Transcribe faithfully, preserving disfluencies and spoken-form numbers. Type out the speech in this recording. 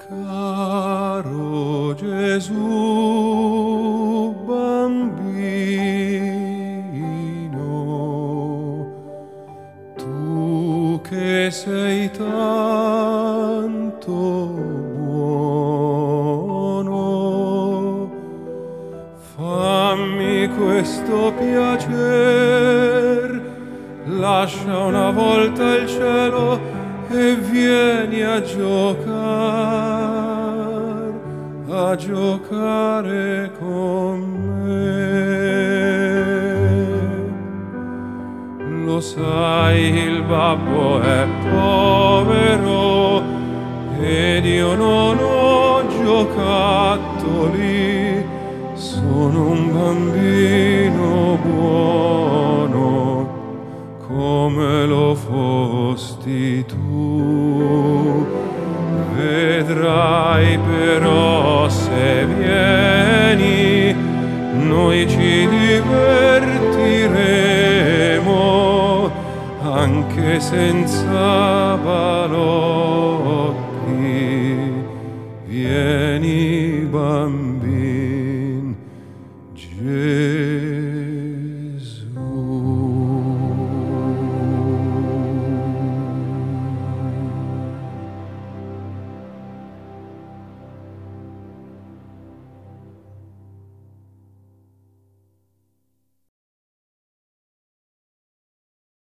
Caro Gesù bambino, tu che sei tanto buono, fammi questo piacer, lascia una volta il cielo e vieni a giocare, a giocare con me. Lo sai, il babbo è povero ed io non ho giocattoli, sono un bambino buono come lo fosti tu. Vedrai però se vieni, noi ci divertiremo anche senza balocchi. Vieni bambino.